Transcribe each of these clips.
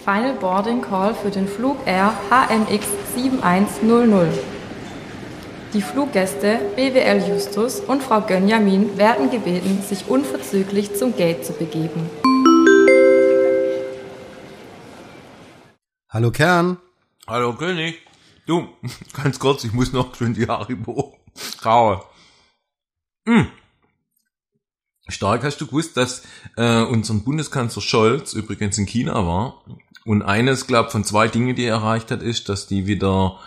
Final Boarding Call für den Flug Air HMX 7100. Die Fluggäste BWL Justus und Frau Gönjamin werden gebeten, sich unverzüglich zum Gate zu begeben. Hallo Kern. Hallo König. Du, ganz kurz, ich muss noch schön die Haribo kauen. Stark, hast du gewusst, dass unser Bundeskanzler Scholz übrigens in China war und eines, glaube von 2 Dingen, die er erreicht hat, ist, dass die wieder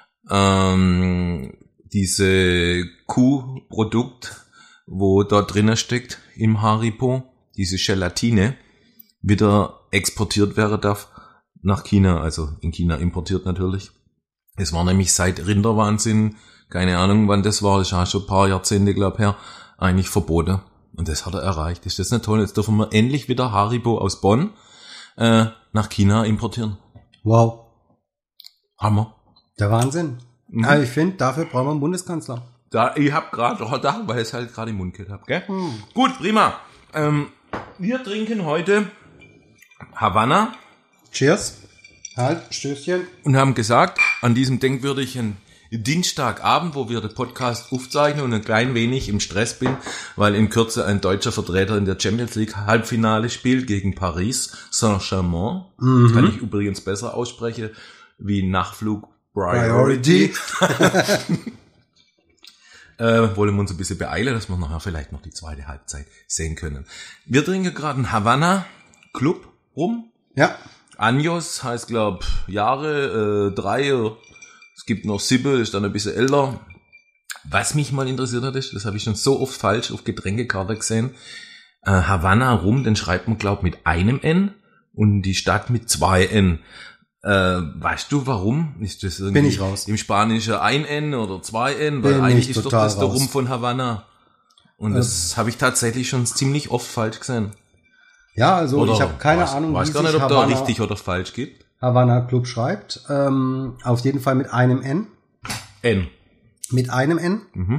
diese Kuhprodukt, wo da drinnen steckt im Haribo, diese Gelatine, wieder exportiert werden darf nach China, also in China importiert natürlich. Es war nämlich seit Rinderwahnsinn, keine Ahnung wann das war, das ist ja schon ein paar Jahrzehnte, glaube ich, her, eigentlich verboten. Und das hat er erreicht. Ist das nicht toll? Jetzt dürfen wir endlich wieder Haribo aus Bonn nach China importieren. Wow. Hammer. Der Wahnsinn. Mhm. Ja, ich finde, dafür brauchen wir einen Bundeskanzler. Ich hab gerade da, weil ich es halt gerade im Mund gehabt hab, gell? Gut, prima. Wir trinken heute Havanna. Cheers. Halt, Stößchen. Und haben gesagt, an diesem denkwürdigen Dienstagabend, wo wir den Podcast aufzeichnen und ein klein wenig im Stress bin, weil in Kürze ein deutscher Vertreter in der Champions League Halbfinale spielt gegen Paris Saint-Germain. Kann ich übrigens besser aussprechen wie Nachflug Priority. Wollen wir uns ein bisschen beeilen, dass wir nachher vielleicht noch die zweite Halbzeit sehen können. Wir trinken gerade einen Havanna Club rum. Ja. Años heißt, glaub, Jahre, 3. Es gibt noch Sippe, ist dann ein bisschen älter. Was mich mal interessiert hat, ist, das habe ich schon so oft falsch auf Getränkekarte gesehen, Havanna Rum, den schreibt man, glaub, mit einem N und die Stadt mit 2 N. Weißt du, warum? Ist das irgendwie Bin ich raus. Im Spanischen ein N oder 2 N? Weil Bin eigentlich ich ist doch total das der raus. Rum von Havanna. Und das habe ich tatsächlich schon ziemlich oft falsch gesehen. Ja, also Oder ich habe keine Ahnung, weiß wie gar sich nicht, ob da Havanna, richtig oder falsch gibt. Havanna Club schreibt. Auf jeden Fall mit einem N. N. Mit einem N.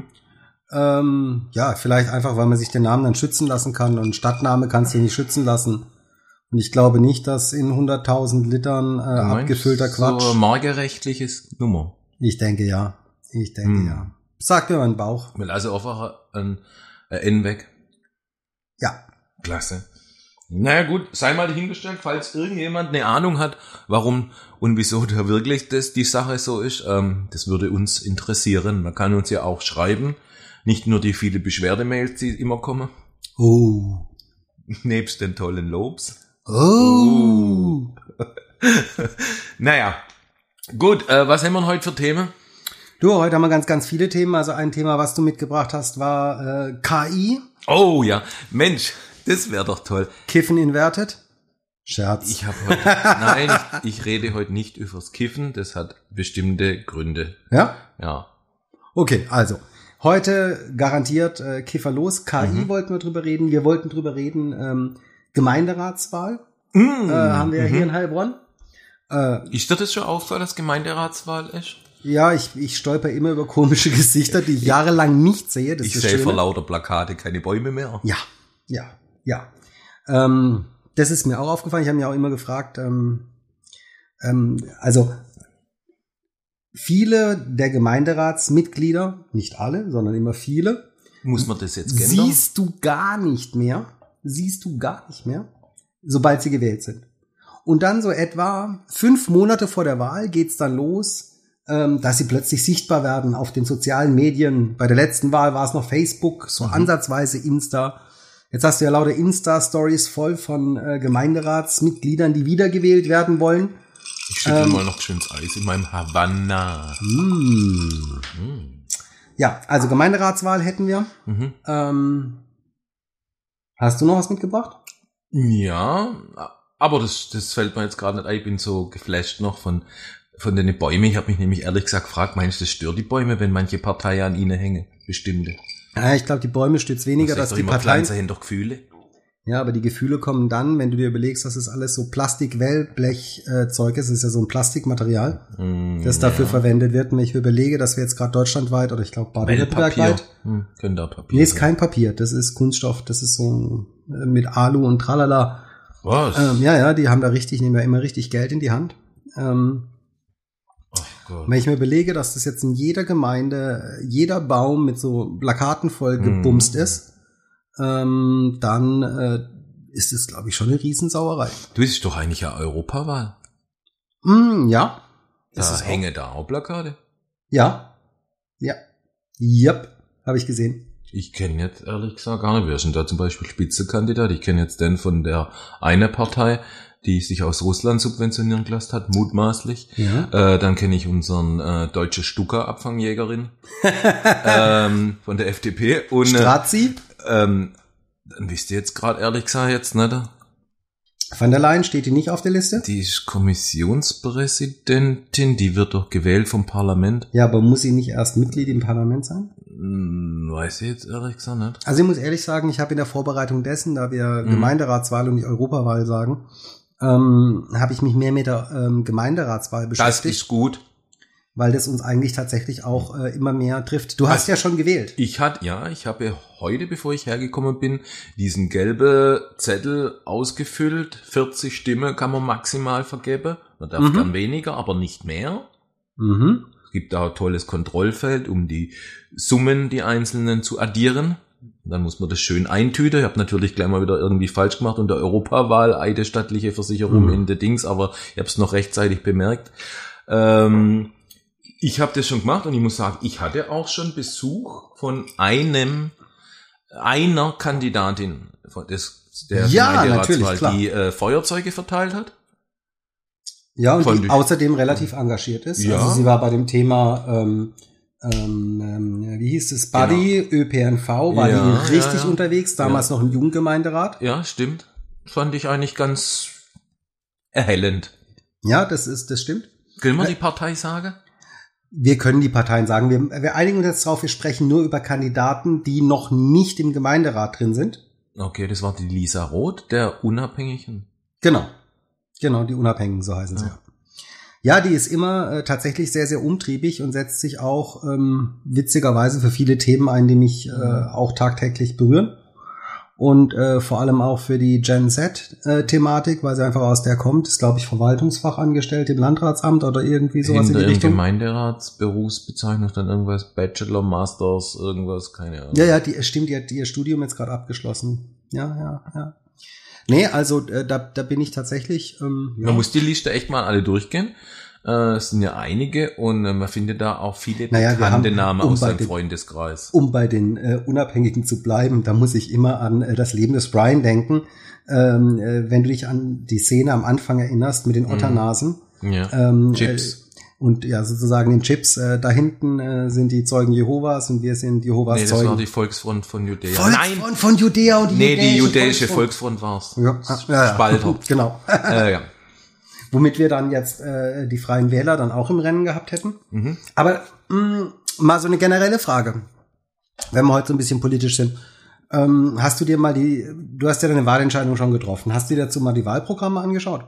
Ja, vielleicht einfach, weil man sich den Namen dann schützen lassen kann. Und Stadtname kannst du nicht schützen lassen. Und ich glaube nicht, dass in 100.000 Litern abgefüllter Quatsch. So ein markenrechtliches Nummer. Ich denke ja. Ja. Sag mir mein Bauch. Will also einfach ein N weg. Ja. Klasse. Naja gut, sei mal dahingestellt, falls irgendjemand eine Ahnung hat, warum und wieso da wirklich die Sache so ist, das würde uns interessieren. Man kann uns ja auch schreiben, nicht nur die viele Beschwerdemails, die immer kommen, Oh. nebst den tollen Lobs. Oh. Naja, gut, was haben wir heute für Themen? Du, heute haben wir ganz, ganz viele Themen. Also ein Thema, was du mitgebracht hast, war KI. Oh ja, Mensch, das wäre doch toll. Kiffen inverted. Scherz. Ich rede heute nicht übers Kiffen, das hat bestimmte Gründe. Ja? Ja. Okay, also. Heute garantiert Kifferlos. KI wollten wir drüber reden. Wir wollten drüber reden, Gemeinderatswahl. Haben wir ja hier in Heilbronn. Ist dir das schon aufgefallen, dass Gemeinderatswahl ist? Ja, ich stolper immer über komische Gesichter, die ich jahrelang nicht sehe. Das Ich ist sehe schön. vor lauter Plakate keine Bäume mehr. Ja. Das ist mir auch aufgefallen. Ich habe mich auch immer gefragt, also viele der Gemeinderatsmitglieder, nicht alle, sondern immer viele, Muss man das jetzt gendern? siehst du gar nicht mehr, sobald sie gewählt sind. Und dann so etwa 5 Monate vor der Wahl geht's dann los, dass sie plötzlich sichtbar werden auf den sozialen Medien. Bei der letzten Wahl war es noch Facebook, so ansatzweise Insta. Jetzt hast du ja lauter Insta-Stories voll von Gemeinderatsmitgliedern, die wiedergewählt werden wollen. Ich schüttel mal noch schönes Eis in meinem Havanna. Ja, also Gemeinderatswahl hätten wir. Hast du noch was mitgebracht? Ja, aber das fällt mir jetzt gerade nicht ein. Ich bin so geflasht noch von den Bäumen. Ich habe mich nämlich ehrlich gesagt gefragt, meinst du, das stört die Bäume, wenn manche Parteien an ihnen hängen? Bestimmte. Ja, ich glaube, die Bäume stützt weniger, dass die Parteien... Pflanzen haben doch Gefühle. Ja, aber die Gefühle kommen dann, wenn du dir überlegst, dass es alles so Plastik-Wellblech-Zeug ist. Es ist ja so ein Plastikmaterial, das dafür verwendet wird. Und ich überlege, dass wir jetzt gerade deutschlandweit oder ich glaube Baden-Württemberg weit... Könnte auch Papier Nee, ist sein. kein Papier. Das ist Kunststoff. Das ist so mit Alu und Tralala. Was? Ja, die haben da nehmen ja immer richtig Geld in die Hand. Gott. Wenn ich mir überlege, dass das jetzt in jeder Gemeinde, jeder Baum mit so Plakaten voll gebumst ist, dann ist es, glaube ich, schon eine Riesensauerei. Du bist doch eigentlich ja Europawahl. Ja. Da hänge da auch Plakate. Ja. Yep, habe ich gesehen. Ich kenne jetzt ehrlich gesagt gar nicht. Wer ist denn da zum Beispiel Spitzenkandidat? Ich kenne jetzt den von der eine Partei, die sich aus Russland subventionieren gelassen hat, mutmaßlich. Ja. Dann kenne ich unseren deutsche Stuka-Abfangjägerin von der FDP. Und Strazi? dann wisst ihr jetzt gerade ehrlich gesagt jetzt, ne? Van der Leyen, steht die nicht auf der Liste? Die ist Kommissionspräsidentin, die wird doch gewählt vom Parlament. Ja, aber muss sie nicht erst Mitglied im Parlament sein? Weiß ich jetzt ehrlich gesagt nicht. Also ich muss ehrlich sagen, ich habe in der Vorbereitung dessen, da wir Gemeinderatswahl und nicht Europawahl sagen, habe ich mich mehr mit der Gemeinderatswahl beschäftigt. Das ist gut. Weil das uns eigentlich tatsächlich auch immer mehr trifft. Du hast ja schon gewählt. Ich habe heute, bevor ich hergekommen bin, diesen gelben Zettel ausgefüllt. 40 Stimmen kann man maximal vergeben. Man darf gern weniger, aber nicht mehr. Es gibt da ein tolles Kontrollfeld, um die Summen, die einzelnen zu addieren. Dann muss man das schön eintüten. Ich habe natürlich gleich mal wieder irgendwie falsch gemacht und der Europawahl, eidesstattliche Versicherung in der Dings, aber ich habe es noch rechtzeitig bemerkt. Ich habe das schon gemacht und ich muss sagen, ich hatte auch schon Besuch von einer Kandidatin der Gemeinderatswahl, die Feuerzeuge verteilt hat. Ja, und die außerdem relativ engagiert ist. Ja. Also sie war bei dem Thema, wie hieß es, Buddy, genau. ÖPNV, war die richtig unterwegs, damals noch im Jugendgemeinderat. Ja, stimmt. Fand ich eigentlich ganz erhellend. Ja, das stimmt. Können wir die Partei sagen? Wir können die Parteien sagen. Wir einigen uns jetzt drauf, wir sprechen nur über Kandidaten, die noch nicht im Gemeinderat drin sind. Okay, das war die Lisa Roth, der Unabhängigen. Genau, die Unabhängigen, so heißen sie. Ja, die ist immer tatsächlich sehr, sehr umtriebig und setzt sich auch witzigerweise für viele Themen ein, die mich auch tagtäglich berühren. Und vor allem auch für die Gen Z-Thematik, weil sie einfach aus der kommt, ist, glaube ich, Verwaltungsfachangestellte im Landratsamt oder irgendwie sowas in die Richtung. Gemeinderatsberufsbezeichnung, dann irgendwas Bachelor, Masters, irgendwas, keine Ahnung. Ja, die hat ihr Studium jetzt gerade abgeschlossen. Ja. Nee, also da bin ich tatsächlich... Man muss die Liste echt mal alle durchgehen. Es sind ja einige und man findet da auch viele bekannte Namen aus seinem Freundeskreis. Um bei den Unabhängigen zu bleiben, da muss ich immer an das Leben des Brian denken. Wenn du dich an die Szene am Anfang erinnerst mit den Otternasen. Chips. Und ja, sozusagen den Chips. Da hinten sind die Zeugen Jehovas und wir sind Jehovas Zeugen. Nee, das war die Volksfront von Judäa. Volksfront von Judäa und die judäische Volksfront war's. Ja. Spalter. Genau. Ja. Womit wir dann jetzt die Freien Wähler dann auch im Rennen gehabt hätten. Aber mal so eine generelle Frage, wenn wir heute so ein bisschen politisch sind. Hast du dir mal du hast ja deine Wahlentscheidung schon getroffen, hast du dir dazu mal die Wahlprogramme angeschaut?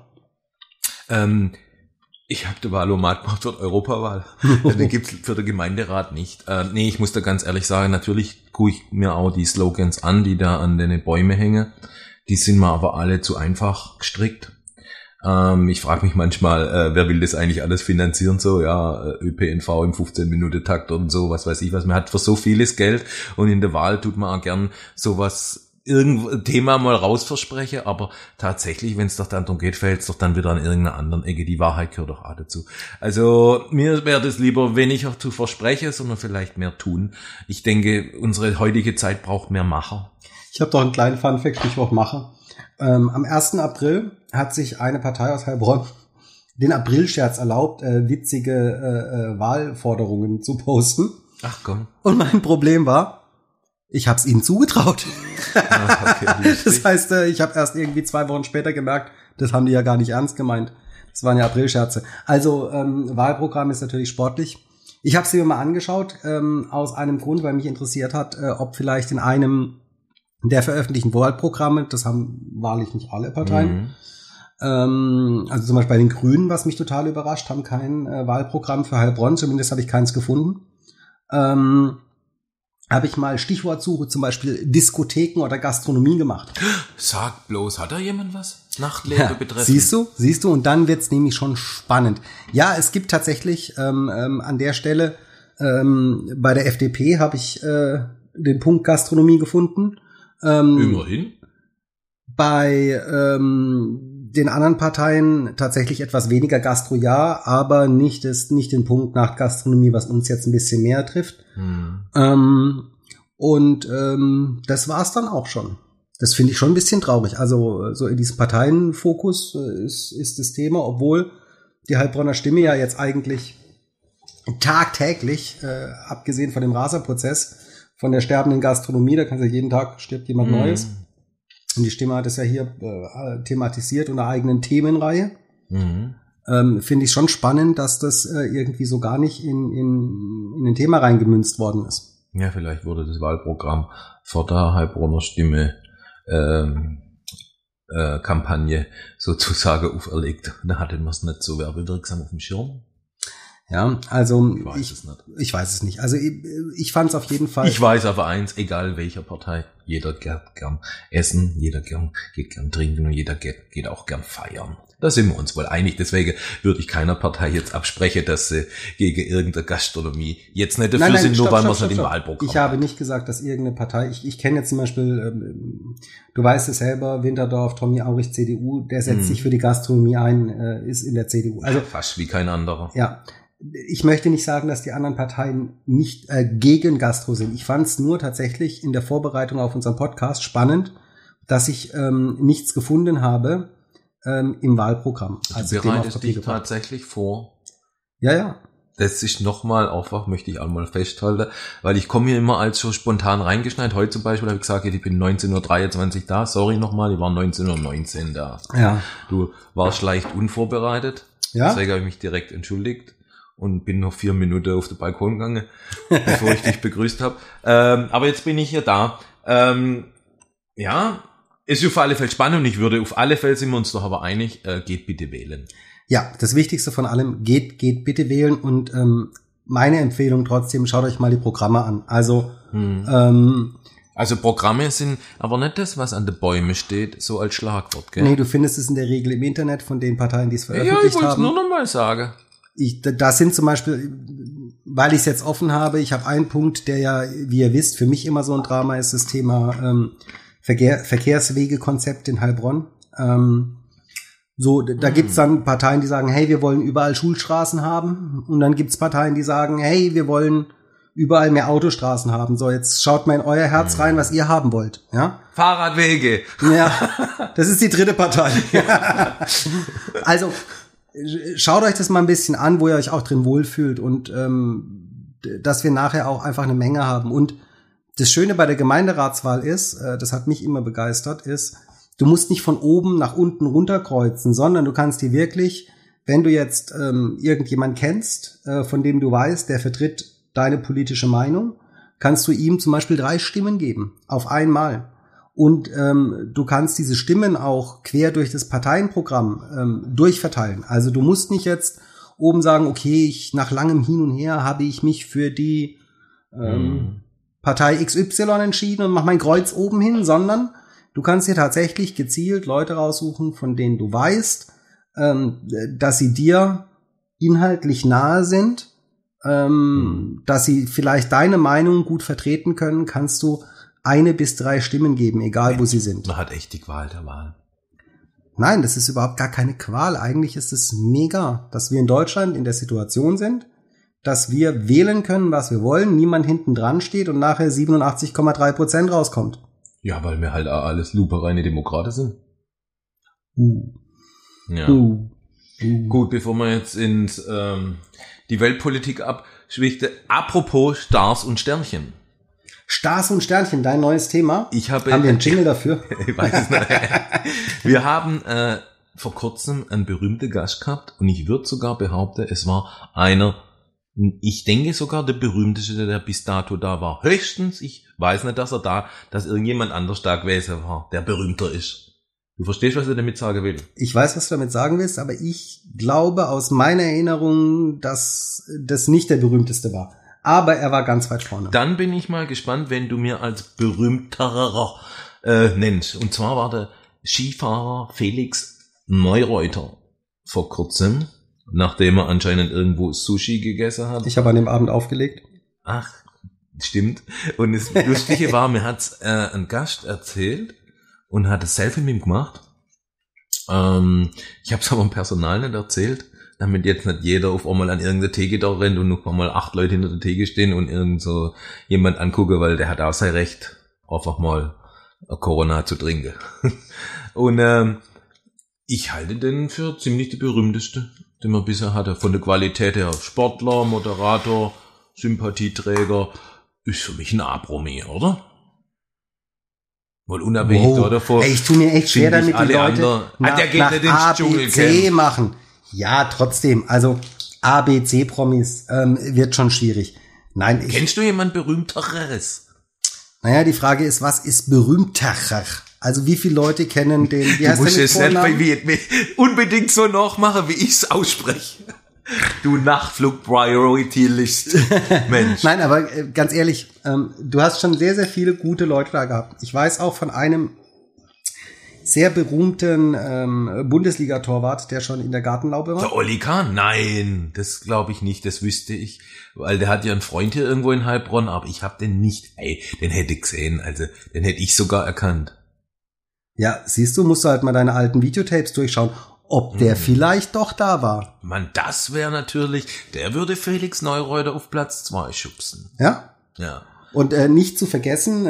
Ich habe die Wahlomat gemacht für die Europawahl. Den gibt's für den Gemeinderat nicht. Nee, ich muss da ganz ehrlich sagen, natürlich gucke ich mir auch die Slogans an, die da an den Bäume hängen. Die sind mir aber alle zu einfach gestrickt. Ich frage mich manchmal, wer will das eigentlich alles finanzieren, so, ÖPNV im 15-Minuten-Takt und so, was weiß ich was. Man hat für so vieles Geld und in der Wahl tut man auch gern sowas, irgendein Thema mal rausversprechen, aber tatsächlich, wenn es doch dann darum geht, fällt es doch dann wieder an irgendeiner anderen Ecke. Die Wahrheit gehört doch auch dazu. Also mir wäre das lieber weniger zu versprechen, sondern vielleicht mehr tun. Ich denke, unsere heutige Zeit braucht mehr Macher. Ich habe doch einen kleinen Funfact, Stichwort Macher. Am 1. April hat sich eine Partei aus Heilbronn den Aprilscherz erlaubt, witzige Wahlforderungen zu posten. Ach komm. Und mein Problem war, ich habe es ihnen zugetraut. Okay, das heißt, ich habe erst irgendwie 2 Wochen später gemerkt, das haben die ja gar nicht ernst gemeint. Das waren ja Aprilscherze. Also Wahlprogramm ist natürlich sportlich. Ich habe es mir mal angeschaut, aus einem Grund, weil mich interessiert hat, ob vielleicht in einem der veröffentlichten Wahlprogramme, das haben wahrlich nicht alle Parteien, also zum Beispiel bei den Grünen, was mich total überrascht, haben kein Wahlprogramm für Heilbronn, zumindest habe ich keins gefunden. habe ich mal Stichwortsuche, zum Beispiel Diskotheken oder Gastronomie gemacht. Sag bloß, hat da jemand was? Nachtleben betreffend? Siehst du, und dann wird's nämlich schon spannend. Ja, es gibt tatsächlich an der Stelle, bei der FDP habe ich den Punkt Gastronomie gefunden. Immerhin. Bei den anderen Parteien tatsächlich etwas weniger Gastro, ja, aber nicht den Punkt nach Gastronomie, was uns jetzt ein bisschen mehr trifft. Das war's dann auch schon. Das finde ich schon ein bisschen traurig. Also so in diesem Parteienfokus ist das Thema, obwohl die Heilbronner Stimme ja jetzt eigentlich tagtäglich, abgesehen von dem Raserprozess, von der sterbenden Gastronomie, da kannst du jeden Tag stirbt jemand Neues. Und die Stimme hat es ja hier thematisiert und eine eigenen Themenreihe. Finde ich schon spannend, dass das irgendwie so gar nicht in ein Thema reingemünzt worden ist. Ja, vielleicht wurde das Wahlprogramm vor der Heilbronner Stimme Kampagne sozusagen auferlegt. Da hatte man es nicht so werbewirksam auf dem Schirm. Ja, also ich weiß es nicht. Ich weiß es nicht. Also ich fand es auf jeden Fall. Ich weiß aber eins, egal welcher Partei, jeder geht gern essen, jeder geht gern trinken und jeder geht auch gern feiern. Da sind wir uns wohl einig. Deswegen würde ich keiner Partei jetzt absprechen, dass sie gegen irgendeine Gastronomie jetzt nicht dafür sind, nur weil man es nicht im Wahlprogramm Ich habe nicht gesagt, dass irgendeine Partei, ich kenne jetzt zum Beispiel, du weißt es selber, Winterdorf, Tommy Aurich, CDU, der setzt sich für die Gastronomie ein, ist in der CDU. Also fast wie kein anderer. Ja. Ich möchte nicht sagen, dass die anderen Parteien nicht gegen Gastro sind. Ich fand es nur tatsächlich in der Vorbereitung auf unseren Podcast spannend, dass ich nichts gefunden habe im Wahlprogramm. Also du bereitest dich tatsächlich vor? Ja. Das ist nochmal einfach, möchte ich auch mal festhalten, weil ich komme hier immer als so spontan reingeschneit. Heute zum Beispiel habe ich gesagt, ich bin 19.23 Uhr da. Sorry nochmal, ich war 19.19 Uhr da. Ja. Du warst leicht unvorbereitet. Ja. Deswegen habe ich mich direkt entschuldigt. Und bin noch 4 Minuten auf den Balkon gegangen, bevor ich dich begrüßt habe. Aber jetzt bin ich hier da. Ja, ist auf alle Fälle spannend und ich würde auf alle Fälle, sind wir uns doch aber einig, geht bitte wählen. Ja, das Wichtigste von allem, geht bitte wählen und meine Empfehlung trotzdem, schaut euch mal die Programme an. Also also Programme sind aber nicht das, was an den Bäumen steht, so als Schlagwort, gell? Nee, du findest es in der Regel im Internet von den Parteien, die es veröffentlicht haben. Ja, ich wollte es nur noch mal sagen. Da sind zum Beispiel, weil ich es jetzt offen habe, ich habe einen Punkt, der ja, wie ihr wisst, für mich immer so ein Drama ist, das Thema Verkehrswegekonzept in Heilbronn. Da gibt's dann Parteien, die sagen, hey, wir wollen überall Schulstraßen haben. Und dann gibt's Parteien, die sagen, hey, wir wollen überall mehr Autostraßen haben. So, jetzt schaut mal in euer Herz rein, was ihr haben wollt. Ja? Fahrradwege. Ja, das ist die dritte Partei. Also, schaut euch das mal ein bisschen an, wo ihr euch auch drin wohlfühlt und dass wir nachher auch einfach eine Menge haben. Und das Schöne bei der Gemeinderatswahl ist, das hat mich immer begeistert, ist, du musst nicht von oben nach unten runterkreuzen, sondern du kannst dir wirklich, wenn du jetzt irgendjemand kennst, von dem du weißt, der vertritt deine politische Meinung, kannst du ihm zum Beispiel 3 Stimmen geben, auf einmal. Und du kannst diese Stimmen auch quer durch das Parteienprogramm durchverteilen. Also du musst nicht jetzt oben sagen, okay, nach langem Hin und Her habe ich mich für die Partei XY entschieden und mache mein Kreuz oben hin, sondern du kannst dir tatsächlich gezielt Leute raussuchen, von denen du weißt, dass sie dir inhaltlich nahe sind, dass sie vielleicht deine Meinung gut vertreten können, kannst du 1 bis 3 Stimmen geben, egal wo sie sind. Man hat echt die Qual der Wahl. Nein, das ist überhaupt gar keine Qual. Eigentlich ist es mega, dass wir in Deutschland in der Situation sind, dass wir wählen können, was wir wollen, niemand hinten dran steht und nachher 87,3% rauskommt. Ja, weil wir halt alles lupereine Demokraten sind. Ja. Gut, bevor wir jetzt ins die Weltpolitik abschwichten. Apropos Stars und Sternchen. Stars und Sternchen, dein neues Thema. Haben wir einen Jingle dafür? Ich weiß es nicht. Wir haben vor kurzem einen berühmten Gast gehabt und ich würde sogar behaupten, es war einer, ich denke sogar der berühmteste, der bis dato da war. Höchstens, ich weiß nicht, dass irgendjemand anders da gewesen war, der berühmter ist. Du verstehst, was ich damit sagen will? Ich weiß, was du damit sagen willst, aber ich glaube aus meiner Erinnerung, dass das nicht der berühmteste war. Aber er war ganz weit vorne. Dann bin ich mal gespannt, wenn du mir als berühmterer nennst. Und zwar war der Skifahrer Felix Neureuter vor kurzem, nachdem er anscheinend irgendwo Sushi gegessen hat. Ich habe an dem Abend aufgelegt. Ach, stimmt. Und das Lustige war, mir hat's ein Gast erzählt und hat ein Selfie mit ihm gemacht. Ich habe es aber dem Personal nicht erzählt, damit jetzt nicht jeder auf einmal an irgendeine Theke da rennt und noch einmal 8 Leute hinter der Theke stehen und irgend so jemand angucken, weil der hat auch sein Recht, einfach mal Corona zu trinken. Und ich halte den für ziemlich die berühmteste, den man bisher hatte. Von der Qualität her. Sportler, Moderator, Sympathieträger. Ist für mich ein A-Promi, oder? Wohl unabhängig davon. Ey, ich tue mir echt schwer damit, die Leute der geht nicht ins ABC machen. Ja, trotzdem. Also ABC-Promis wird schon schwierig. Nein, kennst du jemand Berühmteres? Naja, die Frage ist, was ist berühmterer? Also wie viele Leute kennen den, wie heißt der mit Vornamen? Du musst es nicht unbedingt so nachmachen, wie ich es ausspreche. Du Nachflug-Priority-List, Mensch. Nein, aber ganz ehrlich, du hast schon sehr, sehr viele gute Leute da gehabt. Ich weiß auch von einem sehr berühmten Bundesliga-Torwart, der schon in der Gartenlaube war. Der Olli Kahn? Nein, das glaube ich nicht, das wüsste ich. Weil der hat ja einen Freund hier irgendwo in Heilbronn, aber ich habe den nicht, den hätte ich gesehen, also den hätte ich sogar erkannt. Ja, siehst du, musst du halt mal deine alten Videotapes durchschauen, ob der vielleicht doch da war. Mann, das wäre natürlich, der würde Felix Neureuter auf Platz 2 schubsen. Ja? Ja. Und nicht zu vergessen,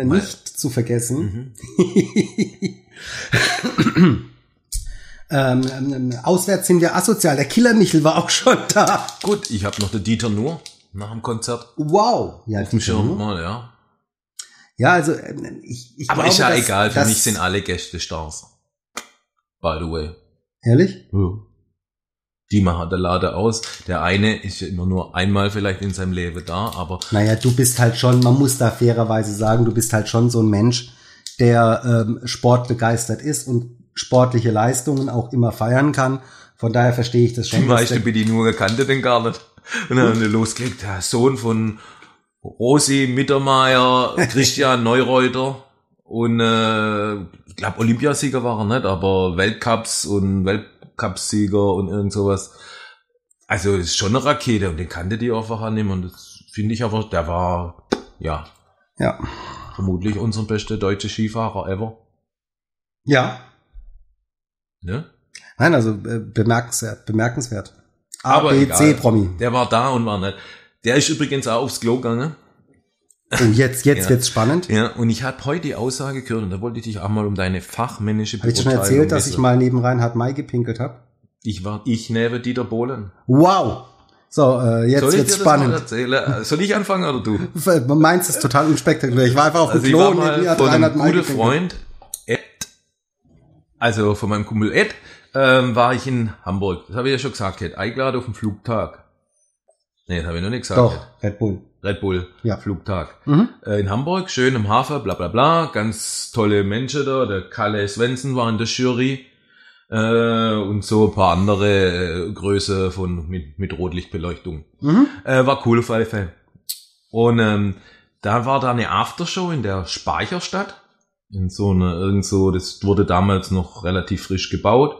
auswärts sind wir asozial. Der Killer Michel war auch schon da. Gut, ich habe noch den Dieter Nuhr nach dem Konzert. Wow. Ja, auf dem Schirm mal, ja. Ja, also ich aber glaube, ist ja egal, für mich sind alle Gäste Stars. By the way. Ehrlich? Ja. Die machen der Lade aus. Der eine ist ja immer nur einmal vielleicht in seinem Leben da, aber... Naja, du bist halt schon, man muss da fairerweise sagen, du bist halt schon so ein Mensch, der sportbegeistert ist und sportliche Leistungen auch immer feiern kann. Von daher verstehe ich das schon. Die meisten Bedienungen kannte den gar nicht. Und dann haben die losgelegt, der Sohn von Rosi Mittermeier, Christian Neureuter und ich glaube Olympiasieger war er nicht, aber Weltcups und Weltcupsieger und irgend sowas. Also ist schon eine Rakete und den kannte die einfach annehmen und das finde ich aber, der war ja vermutlich unser bester deutscher Skifahrer ever. Ja. Ne? Nein, also bemerkenswert. Aber ABC-Promi. Der war da und war nicht. Der ist übrigens auch aufs Klo gegangen. Oh, jetzt wird's spannend. Ja, und ich habe heute die Aussage gehört und da wollte ich dich auch mal um deine fachmännische Beurteilung. Habe ich schon erzählt, dass ich mal neben Reinhard May gepinkelt habe? Ich neben Dieter Bohlen. Wow. So, jetzt wird's spannend. Soll ich anfangen oder du? Meins ist total unspektakulär. Ich war einfach auf dem Klo und neben mir hat Reinhard May gepinkelt. Freund Ed, also von meinem Kumpel Ed, war ich in Hamburg. Das habe ich ja schon gesagt. Ed, eingeladen auf den Flugtag. Nee, das habe ich noch nicht gesagt. Doch, Red Bull. Ja. Flugtag. In Hamburg, schön im Hafen, bla bla bla. Ganz tolle Menschen da. Der Kalle Svensson war in der Jury. Und so ein paar andere Größe mit Rotlichtbeleuchtung. War cool auf alle Fälle. Und da war da eine Aftershow in der Speicherstadt. In so eine, das wurde damals noch relativ frisch gebaut.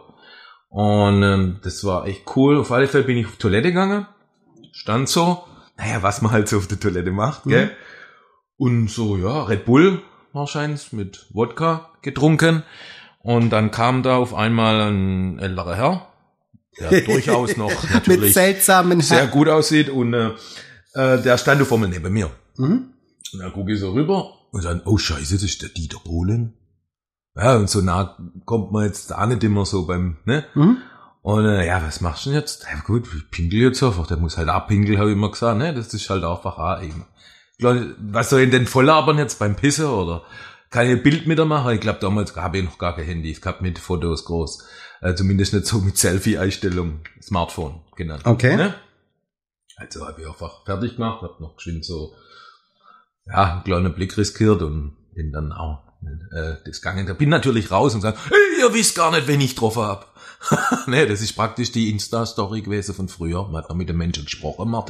Und das war echt cool. Auf alle Fälle bin ich auf Toilette gegangen. Stand so, naja, was man halt so auf der Toilette macht, gell? Und so, ja, Red Bull wahrscheinlich mit Wodka getrunken. Und dann kam da auf einmal ein älterer Herr, der durchaus noch natürlich mit seltsamen sehr gut aussieht. Und der stand auf einmal neben mir. Und dann gucke ich so rüber und dann, oh Scheiße, das ist der Dieter Bohlen. Ja, und so nah kommt man jetzt auch nicht immer so beim, ne? Und ja, was machst du denn jetzt? Ja gut, ich pinkel jetzt einfach. Der muss halt abpinkeln, habe ich immer gesagt, ne? Das ist halt einfach auch eben. Was soll ich denn voll labern jetzt beim Pissen oder kann ich ein Bild mit machen? Ich glaube, damals habe ich noch gar kein Handy. Ich habe mit Fotos groß. Zumindest nicht so mit Selfie-Einstellung. Smartphone genannt. Okay. Ne? Also habe ich einfach fertig gemacht, habe noch geschwind so, ja, einen kleinen Blick riskiert und bin dann auch das gegangen. Da bin natürlich raus und sage, hey, ihr wisst gar nicht, wen ich getroffen hab. Ne, das ist praktisch die Insta-Story gewesen von früher. Man hat da mit den Menschen gesprochen, Martin.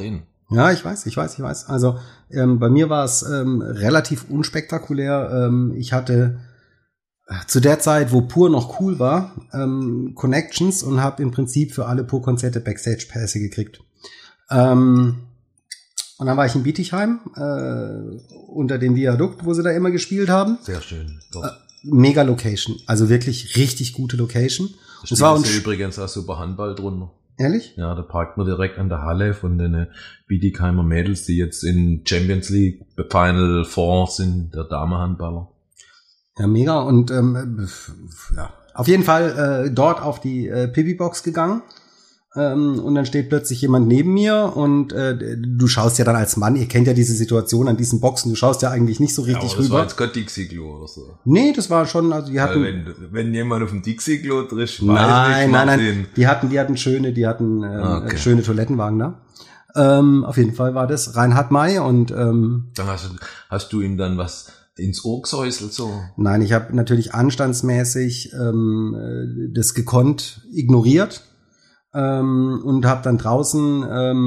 Ja, ich weiß. Also bei mir war es relativ unspektakulär. Ich hatte zu der Zeit, wo Pur noch cool war, Connections und habe im Prinzip für alle Pur-Konzerte Backstage-Pässe gekriegt. Und dann war ich in Bietigheim unter dem Viadukt, wo sie da immer gespielt haben. Sehr schön. Mega Location, also wirklich richtig gute Location. Das war uns übrigens auch super Handball drunter. Ehrlich? Ja, da parkt man direkt an der Halle von den Bietigheimer Mädels, die jetzt in Champions League Final Four sind, der Damenhandballer. Ja, mega. Und ja, auf jeden Fall dort auf die Pipi-Box gegangen. Und dann steht plötzlich jemand neben mir und du schaust ja dann als Mann, ihr kennt ja diese Situation an diesen Boxen, du schaust ja eigentlich nicht so richtig ja, rüber. Das war jetzt kein Dixie-Klo oder so. Nee, das war schon, also die hatten... Wenn jemand auf dem Dixie-Klo trifft, nein, die hatten schöne Toilettenwagen da. Auf jeden Fall war das Reinhard May und dann hast du ihm dann was ins Ohr gesäuselt so? Nein, ich habe natürlich anstandsmäßig das gekonnt ignoriert. Und habe dann draußen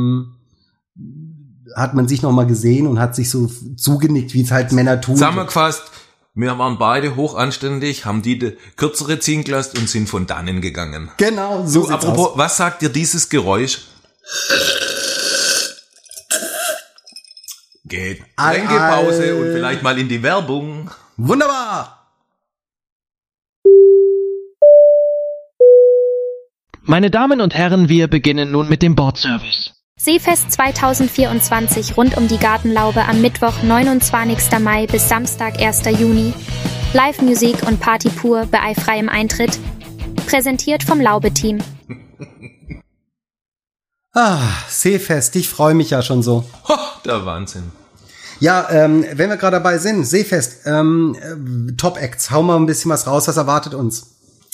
hat man sich noch mal gesehen und hat sich so zugenickt, wie es halt Männer tun. Zusammengefasst, wir waren beide hochanständig, haben die kürzere ziehen gelassen und sind von dannen gegangen. Genau, so sieht's apropos, aus. was sagt dir dieses Geräusch? Geht Tränkepause und vielleicht mal in die Werbung. Wunderbar! Meine Damen und Herren, wir beginnen nun mit dem Bordservice. Seefest 2024 rund um die Gartenlaube am Mittwoch, 29. Mai bis Samstag, 1. Juni. Live-Musik und Party pur bei freiem Eintritt. Präsentiert vom Laube-Team. Seefest, ich freue mich ja schon so. Der Wahnsinn. Ja, wenn wir gerade dabei sind, Seefest, Top-Acts, hau mal ein bisschen was raus, was erwartet uns?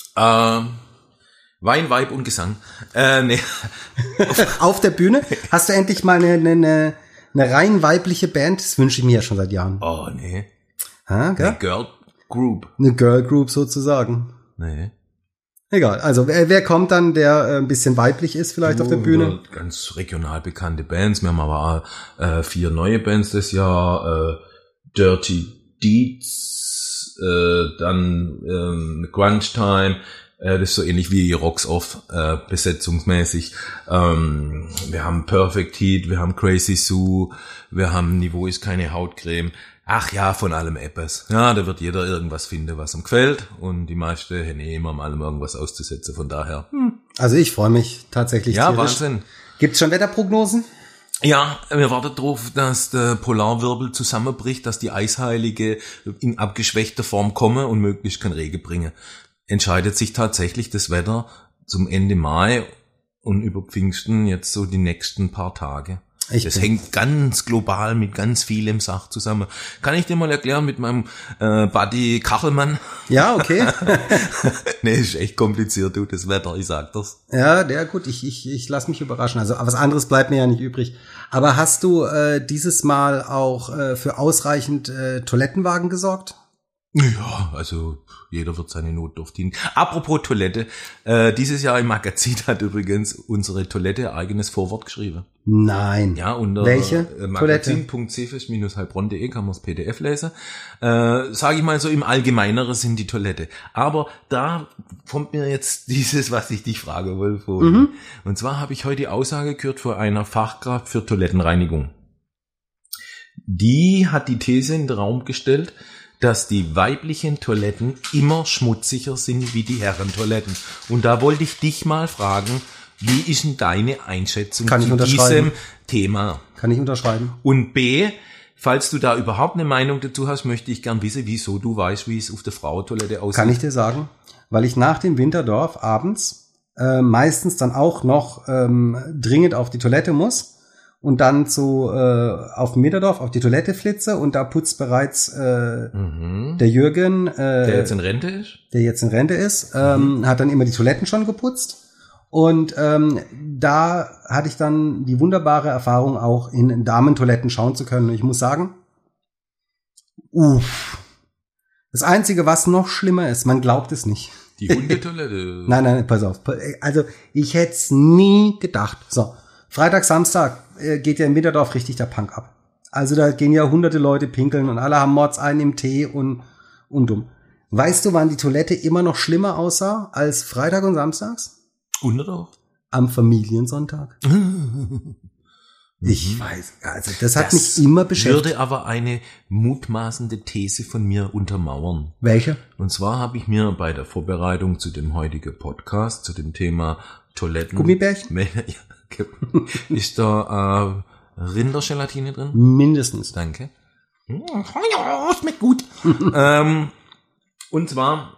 Wein, Weib und Gesang. Nee. Auf der Bühne? Hast du endlich mal eine rein weibliche Band? Das wünsche ich mir ja schon seit Jahren. Oh, nee. Gell? Eine Girl Group. Eine Girl Group sozusagen. Nee. Egal, also wer kommt dann, der ein bisschen weiblich ist vielleicht auf der Bühne? Ganz regional bekannte Bands. Wir haben aber 4 neue Bands das Jahr. Dirty Deeds, dann Grunge Time. Das ist so ähnlich wie Rocks Off, besetzungsmäßig. Wir haben Perfect Heat, wir haben Crazy Sue, wir haben Niveau ist keine Hautcreme. Ach ja, von allem etwas. Ja, da wird jeder irgendwas finden, was ihm gefällt. Und die meisten haben immer am allem irgendwas auszusetzen, von daher. Also ich freue mich tatsächlich. Ja, tierisch. Wahnsinn. Gibt's schon Wetterprognosen? Ja, wir warten darauf, dass der Polarwirbel zusammenbricht, dass die Eisheilige in abgeschwächter Form kommen und möglichst keinen Regen bringen. Entscheidet sich tatsächlich das Wetter zum Ende Mai und über Pfingsten jetzt so die nächsten paar Tage. Das hängt ganz global mit ganz vielem Sach zusammen. Kann ich dir mal erklären mit meinem Buddy Kachelmann? Ja, okay. Nee, ist echt kompliziert, du, das Wetter, ich sag das. Ja, gut, ich lass mich überraschen. Also was anderes bleibt mir ja nicht übrig. Aber hast du dieses Mal auch für ausreichend Toilettenwagen gesorgt? Ja, also jeder wird seine Notdurft dienen. Apropos Toilette, dieses Jahr im Magazin hat übrigens unsere Toilette eigenes Vorwort geschrieben. Nein. Ja, unter welche magazin.cfisch-heilbronn.de kann man das PDF lesen. Sage ich mal so im Allgemeineren sind die Toilette. Aber da kommt mir jetzt dieses, was ich dich fragen will. Und zwar habe ich heute die Aussage gehört von einer Fachkraft für Toilettenreinigung. Die hat die These in den Raum gestellt, dass die weiblichen Toiletten immer schmutziger sind wie die Herrentoiletten. Und da wollte ich dich mal fragen, wie ist denn deine Einschätzung zu diesem Thema? Kann ich unterschreiben. Und B, falls du da überhaupt eine Meinung dazu hast, möchte ich gern wissen, wieso du weißt, wie es auf der Frauentoilette aussieht. Kann ich dir sagen, weil ich nach dem Winterdorf abends meistens dann auch noch dringend auf die Toilette muss. Und dann auf dem Mitterdorf auf die Toilette flitze und da putzt bereits der Jürgen, der jetzt in Rente ist, hat dann immer die Toiletten schon geputzt. Und da hatte ich dann die wunderbare Erfahrung, auch in Damentoiletten schauen zu können. Und ich muss sagen, das Einzige, was noch schlimmer ist, man glaubt es nicht. Die Hundetoilette? Nein, pass auf. Also ich hätte es nie gedacht. So. Freitag, Samstag geht ja im Winterdorf richtig der Punk ab. Also da gehen ja hunderte Leute pinkeln und alle haben Mords einen im Tee und dumm. Weißt du, wann die Toilette immer noch schlimmer aussah als Freitag und Samstags? Winterdorf? Am Familiensonntag. Ich weiß, also das hat mich immer beschäftigt. Würde aber eine mutmaßende These von mir untermauern. Welche? Und zwar habe ich mir bei der Vorbereitung zu dem heutigen Podcast, zu dem Thema Toiletten... Gummibärchen? Ist da Rindergelatine drin? Mindestens. Danke. Ja, schmeckt gut. Und zwar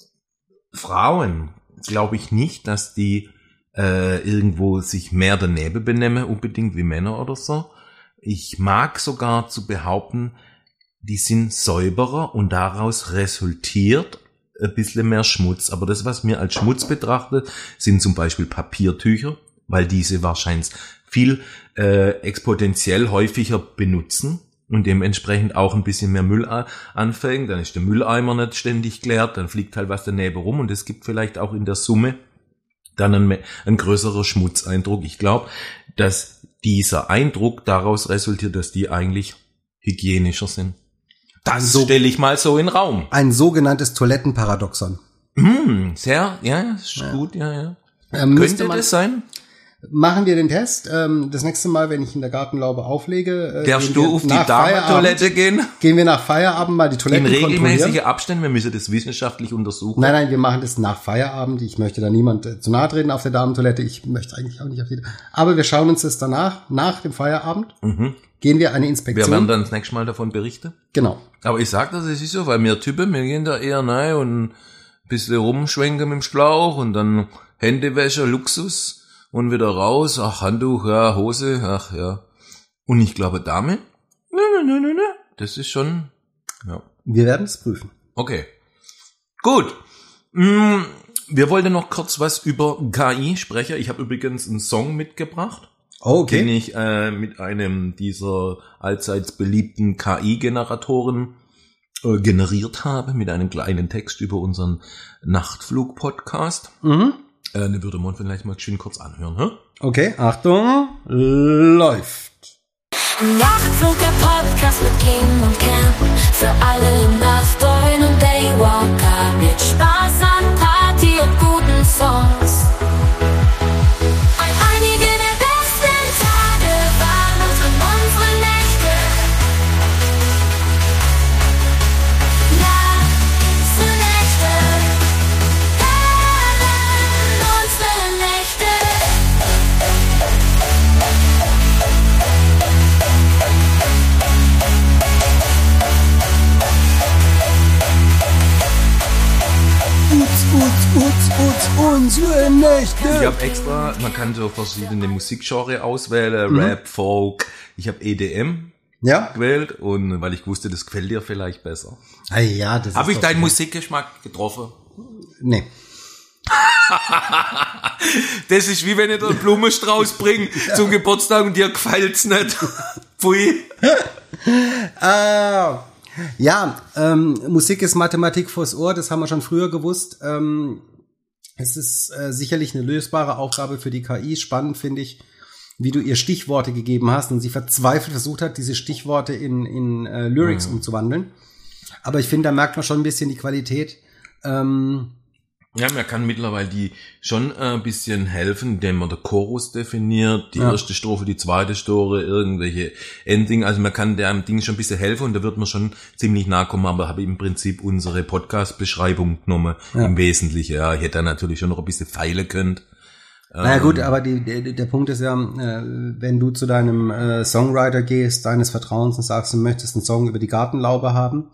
Frauen, glaube ich nicht, dass die irgendwo sich mehr daneben benehmen, unbedingt wie Männer oder so. Ich mag sogar zu behaupten, die sind säuberer und daraus resultiert ein bisschen mehr Schmutz. Aber das, was mir als Schmutz betrachtet, sind zum Beispiel Papiertücher, weil diese wahrscheinlich viel exponentiell häufiger benutzen und dementsprechend auch ein bisschen mehr Müll anfängt. Dann ist der Mülleimer nicht ständig geleert, dann fliegt halt was daneben rum und es gibt vielleicht auch in der Summe dann ein größerer Schmutzeindruck. Ich glaube, dass dieser Eindruck daraus resultiert, dass die eigentlich hygienischer sind. Das stelle ich mal so in den Raum. Ein sogenanntes Toilettenparadoxon. Sehr, ja, ist gut, ja. Könnte das sein? Machen wir den Test. Das nächste Mal, wenn ich in der Gartenlaube auflege, darfst du auf die Damentoilette gehen? Gehen wir nach Feierabend mal die Toiletten kontrollieren. In regelmäßige Abständen, wir müssen das wissenschaftlich untersuchen. Nein, wir machen das nach Feierabend. Ich möchte da niemand zu nahe treten auf der Damentoilette. Ich möchte eigentlich auch nicht auf die... Aber wir schauen uns das danach, nach dem Feierabend, gehen wir eine Inspektion. Wir werden dann das nächste Mal davon berichten. Genau. Aber ich sag das, es ist so, weil wir Typen, wir gehen da eher rein und ein bisschen rumschwenken mit dem Schlauch und dann Händewäsche, Luxus. Und wieder raus, ach, Handtuch, ja, Hose, ach, ja. Und ich glaube, Dame, ne, das ist schon, ja. Wir werden es prüfen. Okay. Gut. Wir wollten noch kurz was über KI sprechen. Ich habe übrigens einen Song mitgebracht. Okay. Den ich mit einem dieser allseits beliebten KI-Generatoren generiert habe, mit einem kleinen Text über unseren Nachtflug-Podcast. Den würde man vielleicht mal schön kurz anhören, hä? Okay, Achtung, läuft. Nachtflug, der Podcast mit King und Cam. Für alle im Nachtdeuen und Daywalker. Mit Spaß an Party und guten Songs. Einige der besten Tage waren unsere Nächte. Unsere Nächte. Ich habe extra, man kann so verschiedene Musikgenre auswählen, Rap, Folk. Ich habe EDM gewählt und weil ich wusste, das gefällt dir vielleicht besser. Ah, ja, das habe ich deinen Musikgeschmack getroffen? Nee. Das ist wie wenn ich dir einen Blumenstrauß bringe zum Geburtstag und dir gefällt's nicht. Pfui. Musik ist Mathematik vors Ohr, das haben wir schon früher gewusst. Es ist sicherlich eine lösbare Aufgabe für die KI. Spannend finde ich, wie du ihr Stichworte gegeben hast und sie verzweifelt versucht hat, diese Stichworte in Lyrics umzuwandeln. Aber ich finde, da merkt man schon ein bisschen die Qualität. Ja, man kann mittlerweile die schon ein bisschen helfen, indem man den Chorus definiert, die erste Strophe, die zweite Strophe, irgendwelche Ending. Also man kann dem Ding schon ein bisschen helfen und da wird man schon ziemlich nahe kommen, aber habe im Prinzip unsere Podcast-Beschreibung genommen im Wesentlichen. Ja, ich hätte da natürlich schon noch ein bisschen feilen können. Naja gut, aber der Punkt ist ja, wenn du zu deinem Songwriter gehst, deines Vertrauens und sagst, du möchtest einen Song über die Gartenlaube haben,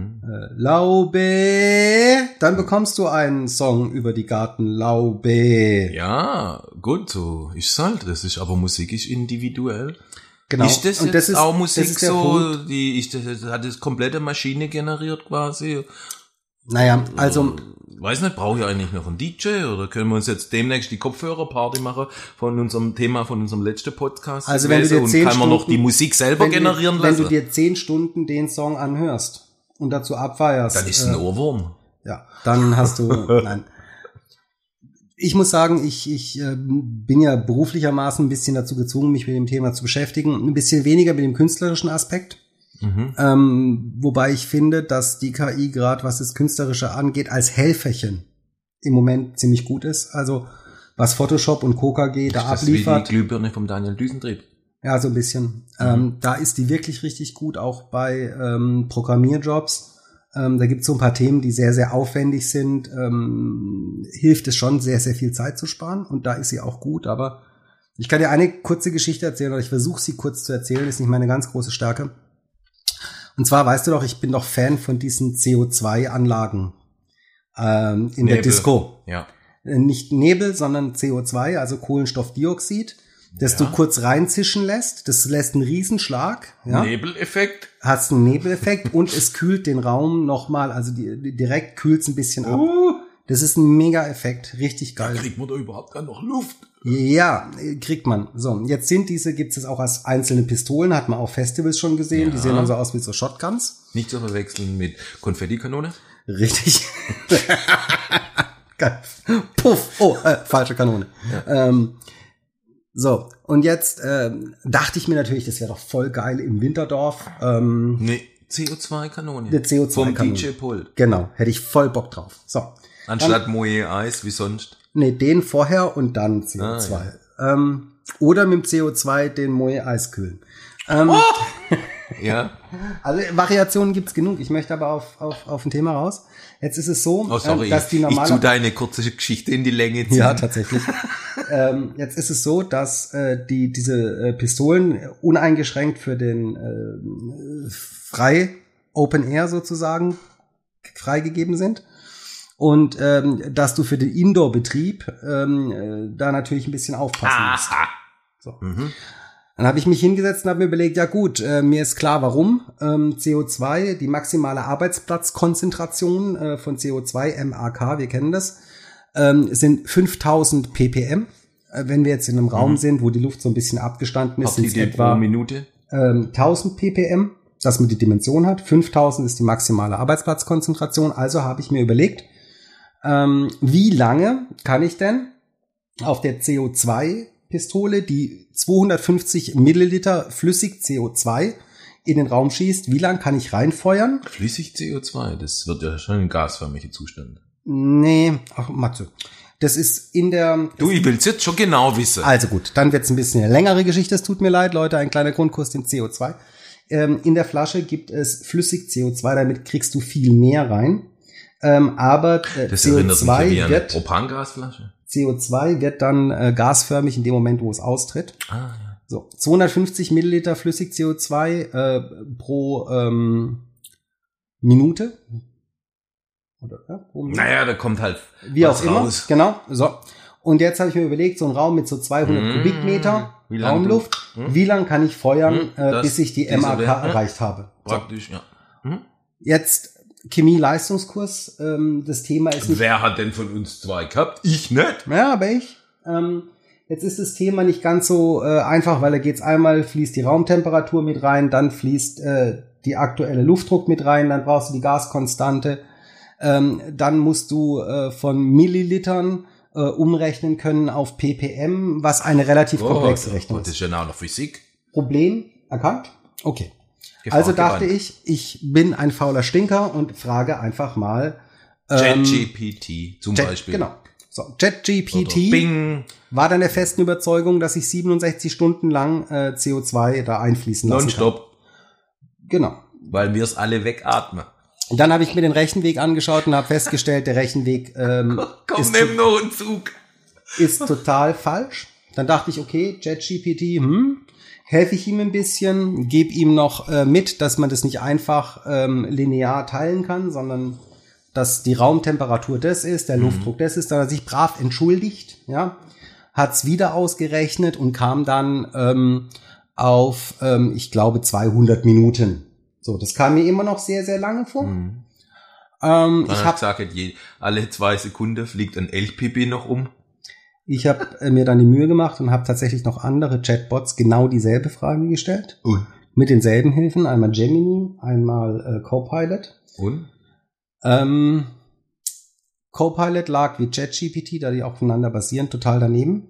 Laube, dann bekommst du einen Song über die Gartenlaube. Ja, gut, so ist halt. Das ist aber Musik ist individuell. Genau. Ist das und jetzt das auch Musik das so, hat das komplette Maschine generiert quasi? Naja, also weiß nicht, brauche ich eigentlich noch einen DJ oder können wir uns jetzt demnächst die Kopfhörerparty machen von unserem Thema, von unserem letzten Podcast? Also wenn du dir 10 Stunden, kann man noch Stunden, die Musik selber generieren lassen? Wenn du dir 10 Stunden den Song anhörst und dazu abfeierst. Dann ist es ein Ohrwurm. Ja, dann hast du, nein. Ich muss sagen, ich bin ja beruflichermaßen ein bisschen dazu gezwungen, mich mit dem Thema zu beschäftigen. Ein bisschen weniger mit dem künstlerischen Aspekt. Wobei ich finde, dass die KI gerade, was das Künstlerische angeht, als Helferchen im Moment ziemlich gut ist. Also was Photoshop und KG da abliefert. Das ist wie die Glühbirne vom Daniel Düsentrieb. Ja, so ein bisschen. Da ist die wirklich richtig gut, auch bei Programmierjobs. Da gibt es so ein paar Themen, die sehr, sehr aufwendig sind. Hilft es schon, sehr, sehr viel Zeit zu sparen. Und da ist sie auch gut. Aber ich kann dir eine kurze Geschichte erzählen, oder ich versuche sie kurz zu erzählen. Ist nicht meine ganz große Stärke. Und zwar, weißt du doch, ich bin doch Fan von diesen CO2-Anlagen in Nebel. Der Disco. Ja. Nicht Nebel, sondern CO2, also Kohlenstoffdioxid. Das du kurz reinzischen lässt. Das lässt einen Riesenschlag. Ja? Nebeleffekt. Hast einen Nebeleffekt und es kühlt den Raum nochmal, also direkt kühlt es ein bisschen ab. Das ist ein Mega-Effekt, richtig geil. Da kriegt man da überhaupt gar noch Luft. Ja, kriegt man. So, jetzt gibt es auch als einzelne Pistolen, hat man auf Festivals schon gesehen. Die sehen dann so aus wie so Shotguns. Nicht zu verwechseln mit Konfettikanone. Richtig. Geil. Puff, falsche Kanone. Ja. So, und jetzt dachte ich mir natürlich, das wäre doch voll geil im Winterdorf. CO2-Kanone. Eine CO2-Kanone. Vom DJ Pult. Genau, hätte ich voll Bock drauf. So. Anstatt Moe Eis, wie sonst? Nee, den vorher und dann CO2. Oder mit dem CO2 den Moe Eis kühlen. Ja. Also Variationen gibt's genug. Ich möchte aber auf ein Thema raus. Jetzt ist es so, dass die normale... Ich tu deine kurze Geschichte in die Länge ziehen. Ja, tatsächlich. Jetzt ist es so, dass diese Pistolen uneingeschränkt für den frei Open Air sozusagen freigegeben sind. Und dass du für den Indoor-Betrieb da natürlich ein bisschen aufpassen musst. So. Dann habe ich mich hingesetzt und habe mir überlegt, ja gut, mir ist klar, warum. CO2, die maximale Arbeitsplatzkonzentration von CO2, MAK, wir kennen das, sind 5000 ppm. Wenn wir jetzt in einem Raum sind, wo die Luft so ein bisschen abgestanden ist, sind es etwa Minute 1000 ppm, dass man die Dimension hat. 5000 ist die maximale Arbeitsplatzkonzentration. Also habe ich mir überlegt, wie lange kann ich denn auf der CO2-Pistole, die 250 Milliliter flüssig CO2 in den Raum schießt, wie lange kann ich reinfeuern? Flüssig CO2, das wird ja schon ein gasförmiger Zustand. Nee, ach Matze, das ist in der... Du, ich will's jetzt schon genau wissen. Also gut, dann wird's ein bisschen eine längere Geschichte, es tut mir leid, Leute, ein kleiner Grundkurs in CO2. In der Flasche gibt es flüssig CO2, damit kriegst du viel mehr rein. Aber das erinnert mich ja wie eine Propangasflasche. CO2 wird dann gasförmig in dem Moment, wo es austritt. Ja. So, 250 Milliliter flüssig CO2 pro Minute. Oder, pro Minute. Naja, da kommt halt wie auch immer. Raus. Genau. So. Und jetzt habe ich mir überlegt, so ein Raum mit so 200 Kubikmeter Raumluft, wie lang kann ich feuern, bis ich die MAK erreicht habe? Praktisch, ja. Jetzt Chemie-Leistungskurs, das Thema ist nicht... Wer hat denn von uns zwei gehabt? Ich nicht. Ja, aber ich. Jetzt ist das Thema nicht ganz so einfach, weil da geht's einmal, fließt die Raumtemperatur mit rein, dann fließt die aktuelle Luftdruck mit rein, dann brauchst du die Gaskonstante, dann musst du von Millilitern umrechnen können auf ppm, was eine relativ komplexe Rechnung ist. Das ist ja auch noch Physik. Problem erkannt? Okay. Also dachte ich bin ein fauler Stinker und frage einfach mal ChatGPT zum Beispiel. Genau. So, ChatGPT war dann der festen Überzeugung, dass ich 67 Stunden lang CO2 da einfließen lassen kann. Nonstop. Genau. Weil wir es alle wegatmen. Und dann habe ich mir den Rechenweg angeschaut und habe festgestellt, der Rechenweg nimm noch einen Zug. Ist total falsch. Dann dachte ich, okay, ChatGPT, helfe ich ihm ein bisschen, gebe ihm noch mit, dass man das nicht einfach linear teilen kann, sondern dass die Raumtemperatur das ist, der Luftdruck das ist, dann hat er sich brav entschuldigt, ja, hat's wieder ausgerechnet und kam dann auf, ich glaube, 200 Minuten. So, das kam mir immer noch sehr, sehr lange vor. Ich habe gesagt, alle 2 Sekunden fliegt ein LPP noch um. Ich habe mir dann die Mühe gemacht und habe tatsächlich noch andere Chatbots genau dieselbe Frage gestellt. Mit denselben Hilfen. Einmal Gemini, einmal Copilot. Und? Copilot lag wie ChatGPT, da die auch voneinander basieren, total daneben.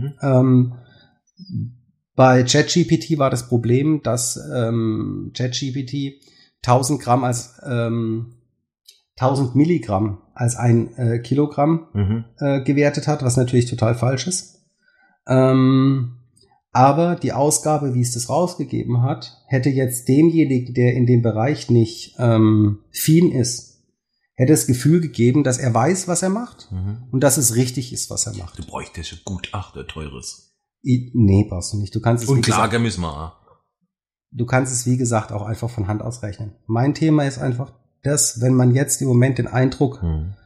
Bei ChatGPT war das Problem, dass ChatGPT 1000 Milligramm als ein Kilogramm gewertet hat, was natürlich total falsch ist. Aber die Ausgabe, wie es das rausgegeben hat, hätte jetzt demjenigen, der in dem Bereich nicht affin ist, hätte das Gefühl gegeben, dass er weiß, was er macht und dass es richtig ist, was er macht. Du bräuchtest ein Gutachter, teures. Nee, brauchst du nicht. Du kannst es, und Klage müssen wir auch. Du kannst es, wie gesagt, auch einfach von Hand ausrechnen. Mein Thema ist einfach das, wenn man jetzt im Moment den Eindruck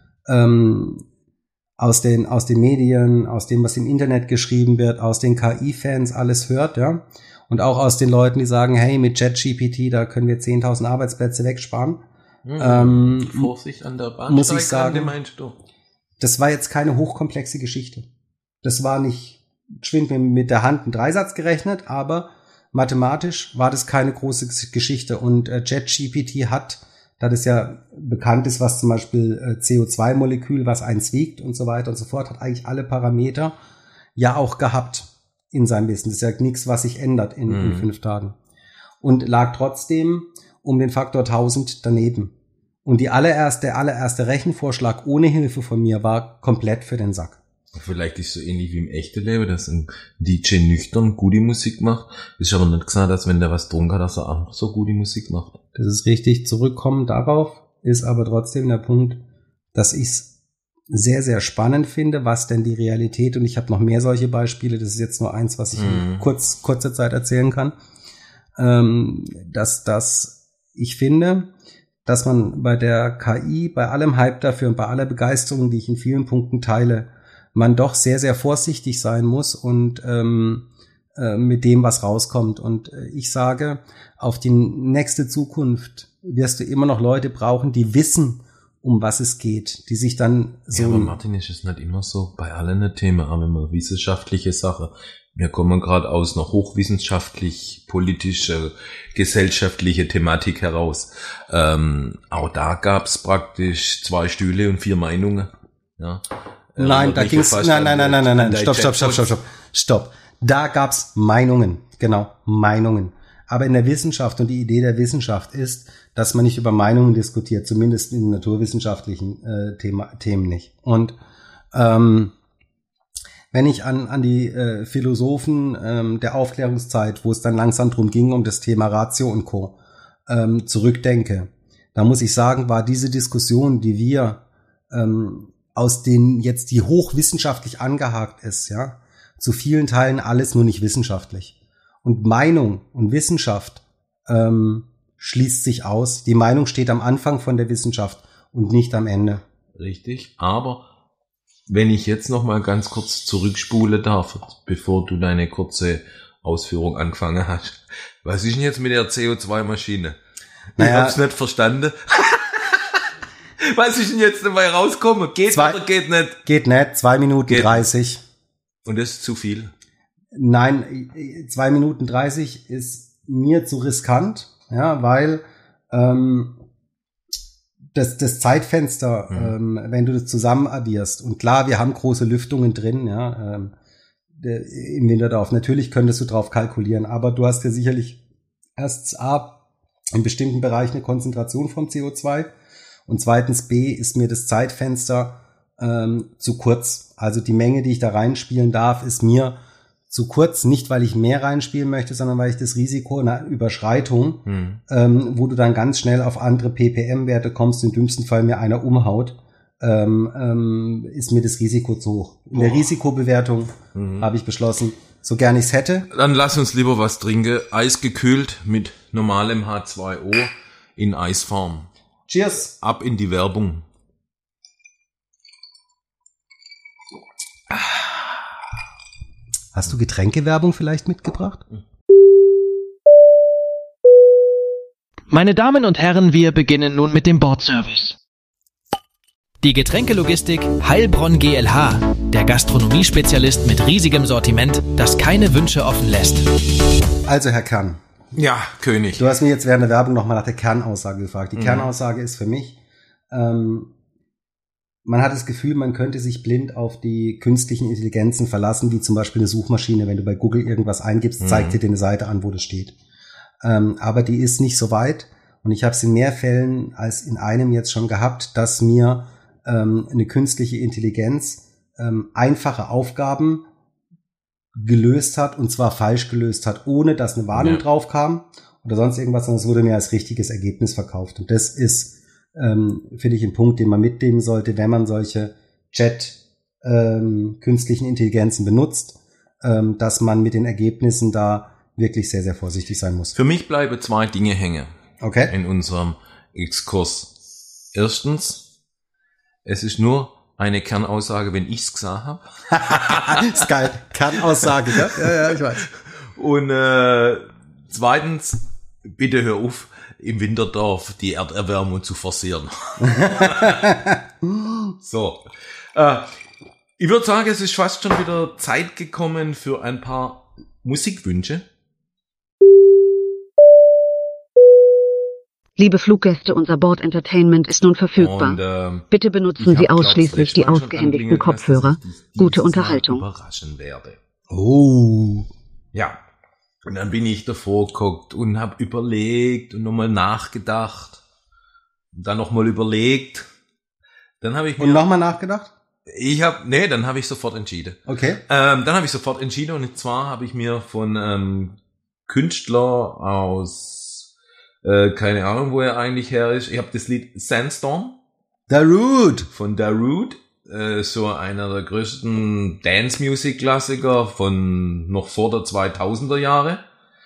aus den Medien, aus dem, was im Internet geschrieben wird, aus den KI-Fans alles hört, ja, und auch aus den Leuten, die sagen, hey, mit ChatGPT, da können wir 10.000 Arbeitsplätze wegsparen. Vorsicht an der Bahnsteigkante, muss ich sagen, meinst du? Das war jetzt keine hochkomplexe Geschichte. Das war nicht geschwind mit der Hand ein Dreisatz gerechnet, aber mathematisch war das keine große Geschichte. Und ChatGPT hat, da das ja bekannt ist, was zum Beispiel CO2-Molekül, was eins wiegt und so weiter und so fort, hat eigentlich alle Parameter ja auch gehabt in seinem Wissen. Das ist ja nichts, was sich ändert in 5 Tagen. Und lag trotzdem um den Faktor 1000 daneben. Und der allererste Rechenvorschlag ohne Hilfe von mir war komplett für den Sack. Vielleicht ist es so ähnlich wie im echten Leben, dass ein DJ nüchtern gute Musik macht. Ist aber nicht gesagt, dass wenn der was getrunken hat, dass er auch so gute Musik macht. Das ist richtig. Zurückkommen darauf ist aber trotzdem der Punkt, dass ich es sehr, sehr spannend finde, was denn die Realität, und ich habe noch mehr solche Beispiele, das ist jetzt nur eins, was ich in kurzer Zeit erzählen kann, dass ich finde, dass man bei der KI, bei allem Hype dafür und bei aller Begeisterung, die ich in vielen Punkten teile, man doch sehr, sehr vorsichtig sein muss und mit dem, was rauskommt. Und ich sage, auf die nächste Zukunft wirst du immer noch Leute brauchen, die wissen, um was es geht, die sich dann so... Ja, aber Martin, ist es nicht immer so bei allen Themen, aber immer wissenschaftliche Sache. Wir kommen gerade aus einer hochwissenschaftlich, politische, gesellschaftliche Thematik heraus. Auch da gab's praktisch 2 Stühle und 4 Meinungen. Ja. Nein, da ging's... Nein. Stopp. Da gab's Meinungen. Genau, Meinungen. Aber in der Wissenschaft, und die Idee der Wissenschaft ist, dass man nicht über Meinungen diskutiert, zumindest in naturwissenschaftlichen Themen nicht. Und wenn ich an die Philosophen der Aufklärungszeit, wo es dann langsam drum ging, um das Thema Ratio und Co. Zurückdenke, da muss ich sagen, war diese Diskussion, die wir aus denen jetzt die hochwissenschaftlich angehakt ist, ja, zu vielen Teilen alles nur nicht wissenschaftlich. Und Meinung und Wissenschaft schließt sich aus. Die Meinung steht am Anfang von der Wissenschaft und nicht am Ende. Richtig, aber wenn ich jetzt noch mal ganz kurz zurückspule darf, bevor du deine kurze Ausführung angefangen hast. Was ist denn jetzt mit der CO2-Maschine? Ich hab's nicht verstanden. Was ist denn jetzt dabei rausgekommen? Geht oder geht nicht? Geht nicht, 2 Minuten 30. Und das ist zu viel? Nein, 2 Minuten 30 ist mir zu riskant, ja, weil das Zeitfenster, wenn du das zusammen addierst, und klar, wir haben große Lüftungen drin, ja, im Winterdorf. Natürlich könntest du drauf kalkulieren, aber du hast ja sicherlich erstens A, in bestimmten Bereichen eine Konzentration vom CO2 und zweitens B, ist mir das Zeitfenster zu kurz. Also die Menge, die ich da reinspielen darf, ist mir zu kurz, nicht weil ich mehr reinspielen möchte, sondern weil ich das Risiko einer Überschreitung, wo du dann ganz schnell auf andere ppm-Werte kommst, im dümmsten Fall mir einer umhaut, ist mir das Risiko zu hoch. In der Risikobewertung habe ich beschlossen, so gern ich es hätte. Dann lass uns lieber was trinken. Eisgekühlt mit normalem H2O in Eisform. Cheers! Ab in die Werbung. Hast du Getränkewerbung vielleicht mitgebracht? Meine Damen und Herren, wir beginnen nun mit dem Bordservice. Die Getränkelogistik Heilbronn GLH, der Gastronomiespezialist mit riesigem Sortiment, das keine Wünsche offen lässt. Also, Herr Kern. Ja, König. Du hast mir jetzt während der Werbung nochmal nach der Kernaussage gefragt. Die Kernaussage ist für mich, man hat das Gefühl, man könnte sich blind auf die künstlichen Intelligenzen verlassen, wie zum Beispiel eine Suchmaschine. Wenn du bei Google irgendwas eingibst, zeigt dir eine Seite an, wo das steht. Aber die ist nicht so weit. Und ich habe es in mehr Fällen als in einem jetzt schon gehabt, dass mir eine künstliche Intelligenz einfache Aufgaben gelöst hat, und zwar falsch gelöst hat, ohne dass eine Warnung drauf kam oder sonst irgendwas, sondern es wurde mir als richtiges Ergebnis verkauft. Und das ist, finde ich, ein Punkt, den man mitnehmen sollte, wenn man solche künstlichen Intelligenzen benutzt, dass man mit den Ergebnissen da wirklich sehr, sehr vorsichtig sein muss. Für mich bleiben 2 Dinge hängen. Okay. In unserem Exkurs. Erstens, es ist nur eine Kernaussage, wenn ich's gesagt habe. Ist geil. Kernaussage, ja? Ja, ich weiß. Und zweitens, bitte hör auf, im Winterdorf die Erderwärmung zu forcieren. So. Ich würde sagen, es ist fast schon wieder Zeit gekommen für ein paar Musikwünsche. Liebe Fluggäste, unser Bord Entertainment ist nun verfügbar. Und, Bitte benutzen Sie ausschließlich die ausgehändigten Kopfhörer. Gute Unterhaltung. Überraschen werde. Oh. Ja. Und dann bin ich davor geguckt und habe überlegt und nochmal nachgedacht. Und dann nochmal überlegt. Dann habe ich mir... Und nochmal nachgedacht? Dann habe ich sofort entschieden. Okay. Dann habe ich sofort entschieden, und zwar habe ich mir von Künstler aus keine Ahnung, wo er eigentlich her ist. Ich habe das Lied Sandstorm. Darude. Von Darude. So einer der größten Dance-Music-Klassiker von noch vor der 2000er Jahre.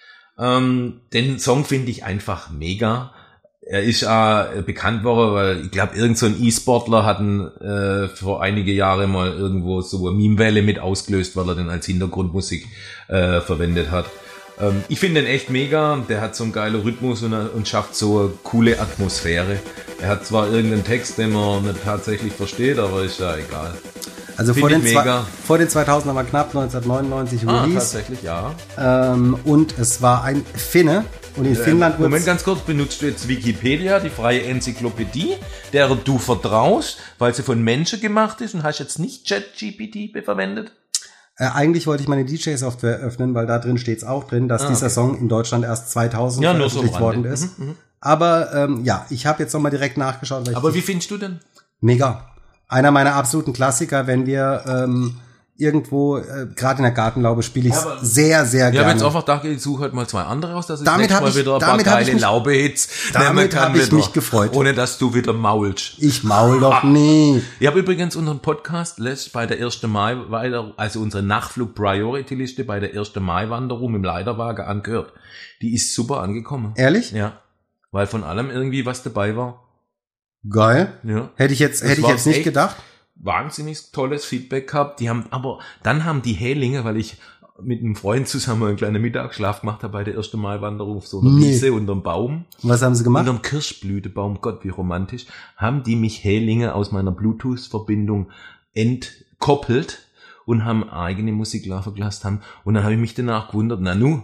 Den Song finde ich einfach mega. Er ist bekannt worden, weil ich glaube, irgend so ein E-Sportler hat vor einige Jahre mal irgendwo so eine Meme-Welle mit ausgelöst, weil er den als Hintergrundmusik verwendet hat. Ich finde den echt mega. Der hat so einen geilen Rhythmus und schafft so eine coole Atmosphäre. Er hat zwar irgendeinen Text, den man nicht tatsächlich versteht, aber ist ja egal. Also vor den 2000er war knapp 1999 Release. Tatsächlich, ja. Und es war ein Finne. Und in Finnland Moment, ganz kurz, benutzt du jetzt Wikipedia, die freie Enzyklopädie, der du vertraust, weil sie von Menschen gemacht ist, und hast jetzt nicht ChatGPT verwendet? Eigentlich wollte ich meine DJ-Software öffnen, weil da drin steht's auch drin, dass dieser Song in Deutschland erst 2000 veröffentlicht worden ist. Aber ich habe jetzt nochmal direkt nachgeschaut. Aber wie findest du denn? Mega. Einer meiner absoluten Klassiker, wenn wir irgendwo, gerade in der Gartenlaube, spiele ich sehr, sehr gerne. Ja, wenn es einfach da geht, ich suche halt mal 2 andere raus, dass ich damit mal wieder ein paar geile Laube-Hits damit habe ich mich gefreut. Ohne dass du wieder maulst. Ich maul doch nie. Ich habe übrigens unseren Podcast bei der 1. Mai, also unsere Nachflug-Priority-Liste bei der 1. Mai-Wanderung im Leiterwagen angehört. Die ist super angekommen. Ehrlich? Ja. Weil von allem irgendwie was dabei war. Geil. Ja. Hätte ich jetzt nicht gedacht. Wahnsinnig tolles Feedback gehabt. Dann haben die Hälinge, weil ich mit einem Freund zusammen einen kleinen Mittagsschlaf gemacht habe bei der 1. Mai-Wanderung auf so einer Wiese unterm Baum. Was haben sie gemacht? Unterm Kirschblütebaum, Gott, wie romantisch. Haben die mich Hälinge aus meiner Bluetooth-Verbindung entkoppelt und haben eigene Musik laufen gelassen. Und dann habe ich mich danach gewundert,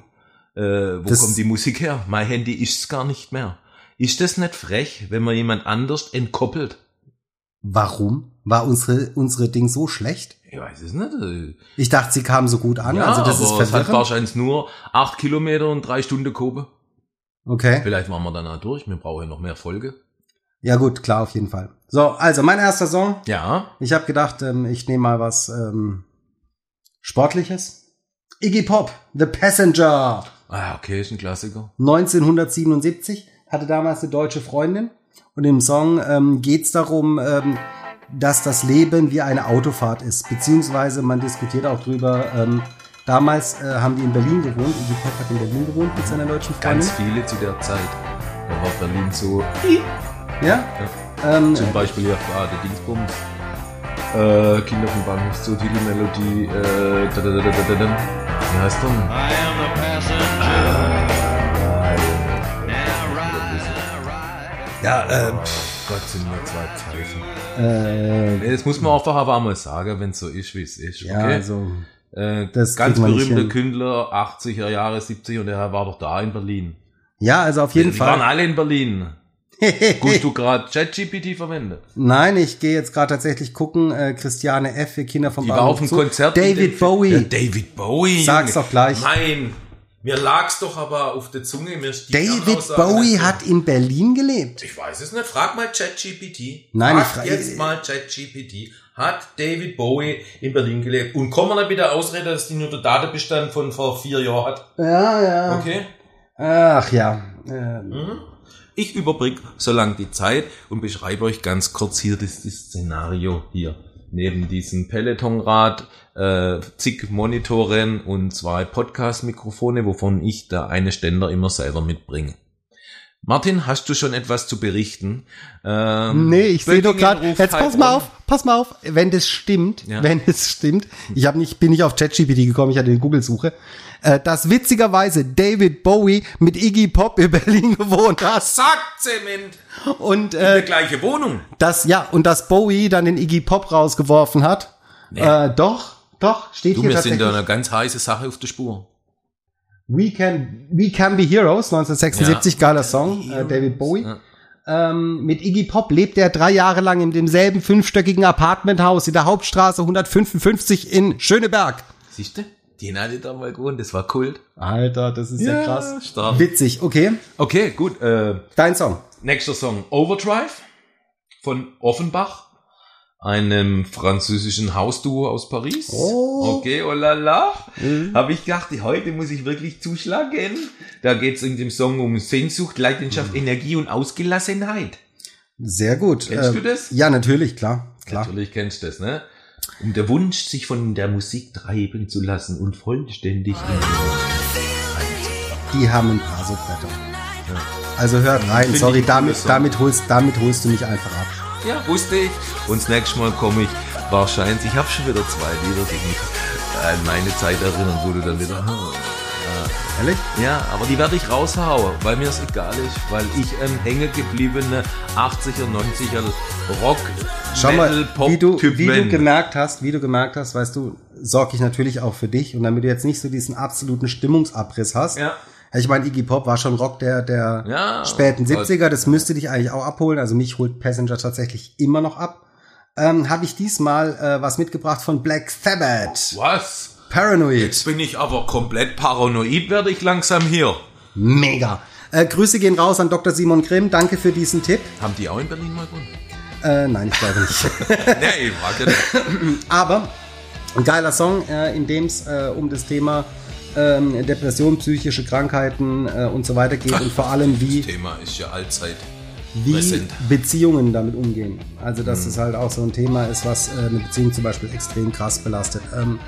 wo kommt die Musik her? Mein Handy ist's gar nicht mehr. Ist das nicht frech, wenn man jemand anders entkoppelt? Warum? War unsere Ding so schlecht? Ich weiß es nicht. Ich dachte, sie kamen so gut an. Ja, also das ist es hat wahrscheinlich nur 8 Kilometer und 3 Stunden Kobe. Okay. Vielleicht waren wir danach durch. Wir brauchen ja noch mehr Folge. Ja gut, klar, auf jeden Fall. So, also mein erster Song. Ja. Ich habe gedacht, ich nehme mal was Sportliches. Iggy Pop, The Passenger. Ah, okay, ist ein Klassiker. 1977, hatte damals eine deutsche Freundin. Und im Song geht's darum, dass das Leben wie eine Autofahrt ist. Beziehungsweise man diskutiert auch drüber, damals haben die in Berlin gewohnt. Iggy Pop hat in Berlin gewohnt mit seiner deutschen Freundin. Ganz viele zu der Zeit. Da war Berlin so... Ja? Zum Beispiel ja gerade Dingsbums. Kinder vom Bahnhof Zoo, Titelmelodie. Wie heißt der? I am the passenger. Ja, Gott, sind nur 2 Pfeifen. Das muss man einfach aber einmal sagen, wenn es so ist, wie es ist. Ja, okay? also das ganz berühmter Künstler, 80er Jahre, 70, und er war doch da in Berlin. Ja, also auf jeden Fall. Die waren alle in Berlin. Gut, du gerade ChatGPT verwenden? Nein, ich gehe jetzt gerade tatsächlich gucken. Christiane F. für Kinder vom Die war auf dem Konzert. David Bowie. Ja, David Bowie. Sag's doch gleich. Nein, mir lag's doch aber auf der Zunge. David Bowie hat in Berlin gelebt. Ich weiß es nicht. Frag mal ChatGPT. Nein, Frag jetzt mal ChatGPT. Hat David Bowie in Berlin gelebt? Und komm mal bitte Ausrede, dass die nur der Datenbestand von vor 4 Jahren hat. Ja. Okay? Ach ja. Ich überbrücke so lange die Zeit und beschreibe euch ganz kurz hier das Szenario hier. Neben diesem Pelotonrad, zig Monitoren und 2 Podcast-Mikrofone, wovon ich da eine Ständer immer selber mitbringe. Martin, hast du schon etwas zu berichten? Nee, ich sehe doch gerade. Jetzt pass mal auf, wenn das stimmt, bin nicht auf ChatGPT gekommen, ich hatte eine Google-Suche, dass witzigerweise David Bowie mit Iggy Pop in Berlin gewohnt hat. Sackzement! Und in der gleiche Wohnung. Dass Bowie dann den Iggy Pop rausgeworfen hat. Nee. Doch, steht hier tatsächlich. Wir sind da eine ganz heiße Sache auf der Spur. We Can Be Heroes, 1976, geiler Song, David Bowie. Ja. Mit Iggy Pop lebt er 3 Jahre lang in demselben 5-stöckigen Apartmenthaus in der Hauptstraße 155 in Schöneberg. Siehst du? Den hatte ich da mal gewohnt, das war Kult. Alter, das ist ja krass. Stark. Witzig, okay. Okay, gut. Dein Song. Nächster Song, Overdrive von Offenbach, einem französischen Hausduo aus Paris. Oh. Okay, oh la la. Habe ich gedacht, heute muss ich wirklich zuschlagen. Da geht es in dem Song um Sehnsucht, Leidenschaft, Energie und Ausgelassenheit. Sehr gut. Kennst du das? Ja, natürlich, klar. Natürlich kennst du das, ne? Um der Wunsch, sich von der Musik treiben zu lassen und vollständig die haben ein paar so Bretter. Ja. Also hört rein, sorry, damit holst du mich einfach ab. Ja, wusste ich. Und das nächste Mal komme ich wahrscheinlich, ich habe schon wieder 2 Lieder, die mich an meine Zeit erinnern, wo du dann wieder... Ehrlich? Ja, aber die werde ich raushauen, weil mir es egal ist, weil ich ein hängengebliebener 80er, 90er Rock, Schau Metal, Pop wie du bin. gemerkt hast, weißt du, sorge ich natürlich auch für dich und damit du jetzt nicht so diesen absoluten Stimmungsabriss hast. Ja. Ich meine, Iggy Pop war schon Rock der späten 70er, das müsste dich eigentlich auch abholen, also mich holt Passenger tatsächlich immer noch ab. Habe ich diesmal was mitgebracht von Black Sabbath. Was? Paranoid. Jetzt bin ich aber komplett paranoid, werde ich langsam hier. Mega. Grüße gehen raus an Dr. Simon Grimm. Danke für diesen Tipp. Haben die auch in Berlin mal gewohnt? Nein, ich glaube nicht. Nee, ich frage nicht. Aber ein geiler Song, in dem es um das Thema Depression, psychische Krankheiten und so weiter geht und vor allem wie... Das Thema ist ja allzeit wie präsent. Beziehungen damit umgehen. Also dass es halt auch so ein Thema ist, was eine Beziehung zum Beispiel extrem krass belastet.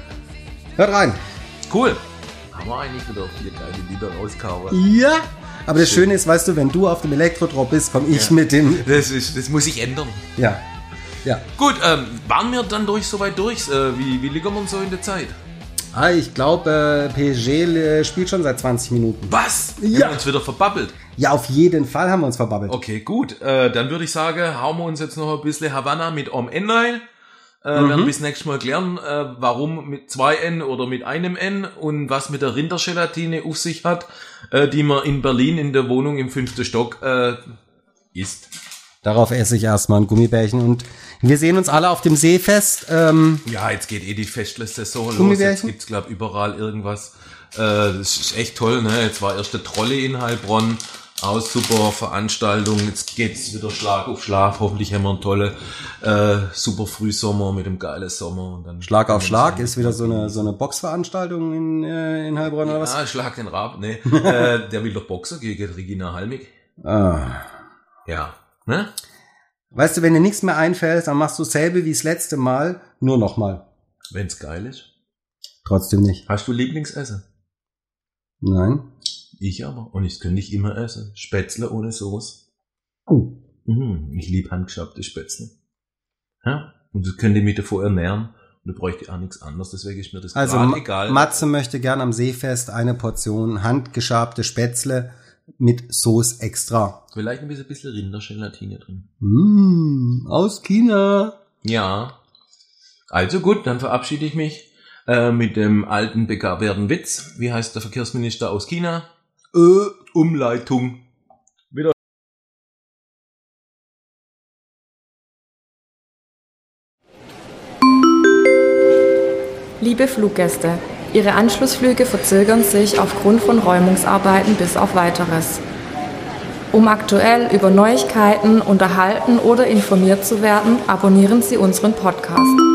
Hört rein. Cool. Haben wir eigentlich wieder 4 geile Lieder rauskauen. Ja. Aber das Schöne ist, weißt du, wenn du auf dem Elektro-Drop bist, komme ich mit dem... Das muss ich ändern. Ja. Gut, waren wir dann soweit durch? Wie liegen wir so in der Zeit? Ich glaube, PSG spielt schon seit 20 Minuten. Was? Ja. Haben wir uns wieder verbabbelt? Ja, auf jeden Fall haben wir uns verbabbelt. Okay, gut. Dann würde ich sagen, hauen wir uns jetzt noch ein bisschen Havanna mit N rein. Werden bis nächstes Mal klären, warum mit 2 N oder mit einem N und was mit der Rindergelatine auf sich hat, die man in Berlin in der Wohnung im 5. Stock isst. Darauf esse ich erstmal ein Gummibärchen und wir sehen uns alle auf dem Seefest. Ja, jetzt geht die Festless-Saison los. Jetzt gibt's, glaube ich, überall irgendwas. Das ist echt toll, ne? Jetzt war erst der Trolley in Heilbronn. Auch super Veranstaltung. Jetzt geht's wieder Schlag auf Schlag. Hoffentlich haben wir einen tollen, super Frühsommer mit einem geilen Sommer. Und dann Schlag auf Schlag ist wieder so eine Boxveranstaltung in Heilbronn oder was? Ja, Schlag den Rab, ne. Der will doch Boxer gegen Regina Halmig. Ja, ne? Weißt du, wenn dir nichts mehr einfällt, dann machst du dasselbe wie das letzte Mal, nur nochmal. Wenn's geil ist. Trotzdem nicht. Hast du Lieblingsessen? Nein. Ich aber. Und ich könnte nicht immer essen. Spätzle ohne Soße. Ich liebe handgeschaubte Spätzle. Ja? Und das könnt ihr mich davor ernähren. Und da bräuchte ich auch nichts anderes. Deswegen ist mir das also egal. Matze möchte gern am Seefest eine Portion handgeschabte Spätzle mit Soße extra. Vielleicht ein bisschen Rindergelatine drin. Aus China. Ja. Also gut, dann verabschiede ich mich mit dem alten bewährten Witz. Wie heißt der Verkehrsminister aus China? Umleitung. Liebe Fluggäste, Ihre Anschlussflüge verzögern sich aufgrund von Räumungsarbeiten bis auf Weiteres. Um aktuell über Neuigkeiten unterhalten oder informiert zu werden, abonnieren Sie unseren Podcast.